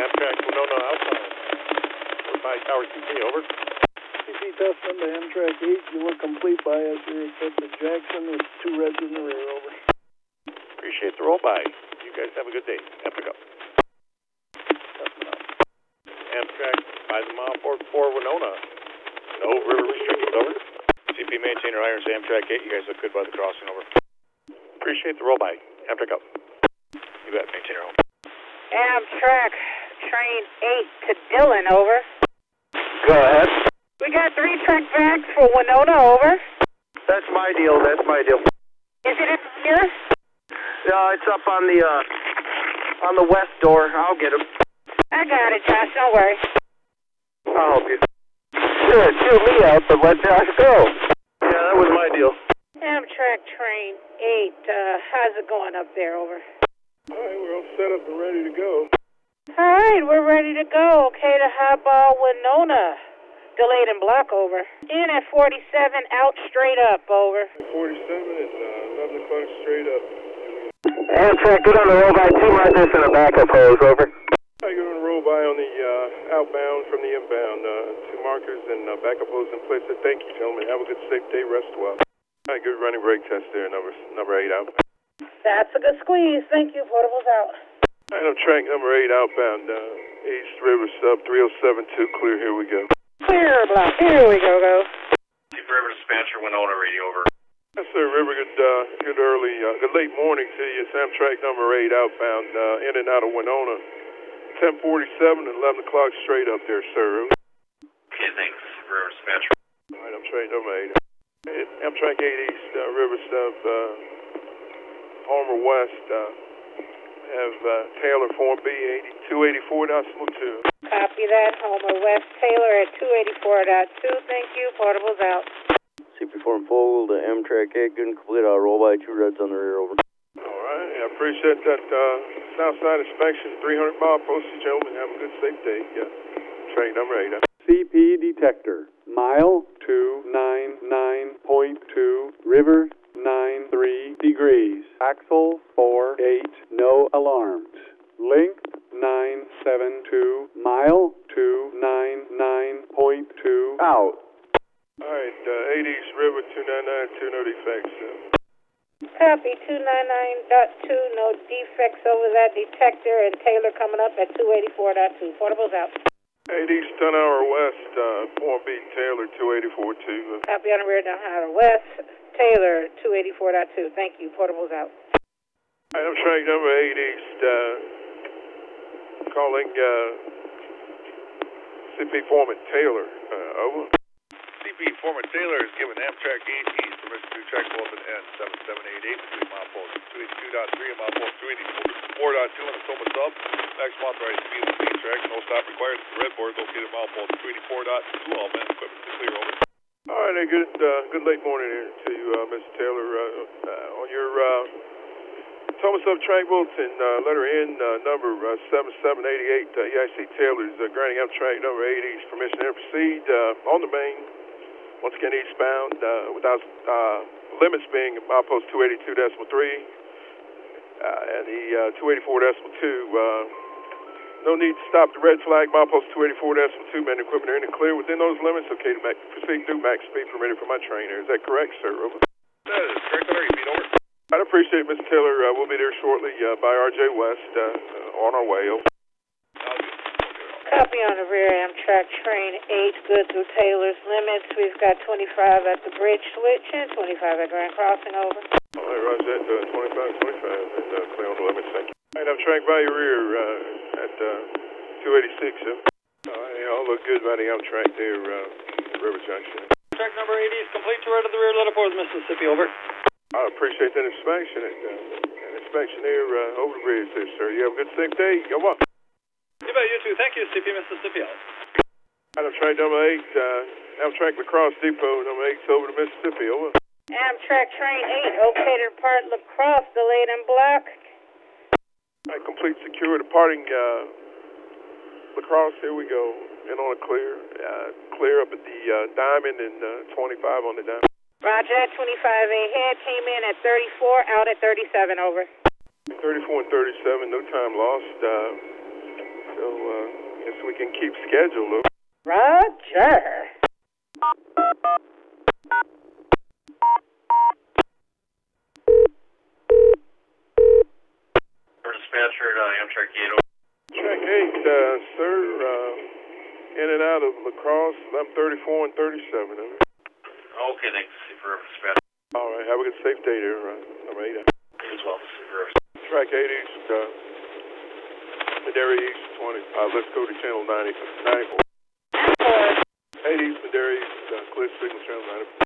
Amtrak Winona outbound. We're by Tower CP, over. CP Testament to Amtrak 8, you look complete by us here at Jackson with 2 reds in the rear, over. Appreciate the roll by. You guys have a good day. Amtrak up. Amtrak by the mile 44 Winona. No river restrictions, over. CP maintainer irons Amtrak 8. You guys look good by the crossing, over. Appreciate the roll by. Amtrak up. You bet, maintainer home. Amtrak train 8 to Dillon, over. Go ahead. We got 3 track backs for Winona, over. That's my deal. Is it in here? No, it's up on the west door. I'll get him. I got it, Josh. Don't worry. I'll help you. Sure, chew me out, but let Josh go. Yeah, that was my deal. Amtrak train 8, how's it going up there, over? All right, we're all set up and ready to go. All right, we're ready to go. Okay to highball Winona. Delayed and block, over. In at 47, out straight up, over. 47 at 11 o'clock straight up. Amtrak, good on the roll by 2 markers and a backup hose, over. I go on a roll by on the outbound from the inbound. 2 markers and backup hose in place. Thank you, gentlemen. Have a good, safe day. Rest well. All right, good running brake test there. Number 8 out. That's a good squeeze. Thank you. Portable's out. All right, I'm track number 8 outbound. East River sub 3072. Clear. Here we go. Clear, block. Here we go. Chief River Dispatcher Winona radio, over. Yes, sir, River. Good early, good late morning to you. It's Amtrak number 8 outbound, in and out of Winona. 10:47 and 11 o'clock straight up there, sir. Okay, thanks. River Dispatcher. All right, I'm track number 8. Amtrak 8 East, River sub, Homer West, have Taylor Form B 284.2. Copy that. Homer West Taylor at 284.2. Thank you. Portable's out. CP Form Fold, Amtrak 8, good and complete. I'll roll by 2 reds on the rear, over. All right, I appreciate that south side inspection. 300-mile postage, gentlemen. Have a good, safe day. Train number 8. CP detector, mile 299.2, river 93 degrees, axle 48, no alarms, length 972, mile 299.2, out. All right, 8 East River 299.2, no defects. Copy 299.2. No defects over that detector. And Taylor coming up at 284.2. Portable's out. 8 East 10 Hour West, Form B Taylor 284.2. Copy on the rear down Howard West. Taylor 284.2. Thank you. Portable's out. All right, I'm track number 8 East, calling CP Foreman Taylor. Over. CP Foreman Taylor is giving Amtrak 8 East permission to track Wilson N7788 between mile post 282.3 and mile post 284.2 on the Soma sub. Maximum authorized speed of the speed track. No stop required at the red board located at mile post 284.2. All men equipment to clear, over. All right, good late morning here to you, Mr. Taylor. On your Thomas Sub track bulletin, letter N, number 7788, EIC Taylor is granting Amtrak number 8 East permission to proceed on the main. Once again, eastbound, without limits being milepost 282.3 and the 284.2. No need to stop the red flag. Milepost 284.2. Men and equipment are in and clear within those limits. Okay to proceed through max speed permitted for my trainer. Is that correct, sir? Over. That is correct. How are you, over? I'd appreciate it, Mr. Taylor. We'll be there shortly by RJ West on our way. Over. Copy on the rear Amtrak train 8, good through Taylor's limits. We've got 25 at the bridge switch and 25 at Grand Crossing, over. All right, roger that, 25, and clear on the limits, thank you. All right, I'm track by your rear at 286. All right, all look good by the Amtrak there, River Junction. Track number 80 is complete to right of the rear, letter 4 Mississippi, over. I appreciate that inspection, there over the bridge there, sir. You have a good, safe day. Go on. You bet, you too. Thank you, CP Mississippi. Amtrak number 8, Amtrak Lacrosse Depot, number 8, over to Mississippi, over. Amtrak train 8, okay to depart Lacrosse, delayed and block. All right, complete, secure, departing Lacrosse, here we go. And on a clear, clear up at the Diamond and 25 on the Diamond. Roger that, 25 ahead, came in at 34, out at 37, over. 34 and 37, no time lost. So, guess we can keep schedule. Roger. Dispatcher at Amtrak 8. Track 8, sir, in and out of La Crosse, 1134 and 37. Okay, thanks for dispatch. All right, have a good safe day there, number 8. As well, Track 8 East, Madera East 20. Let's go to channel 94. 8 East, Madera East, clear signal channel 94.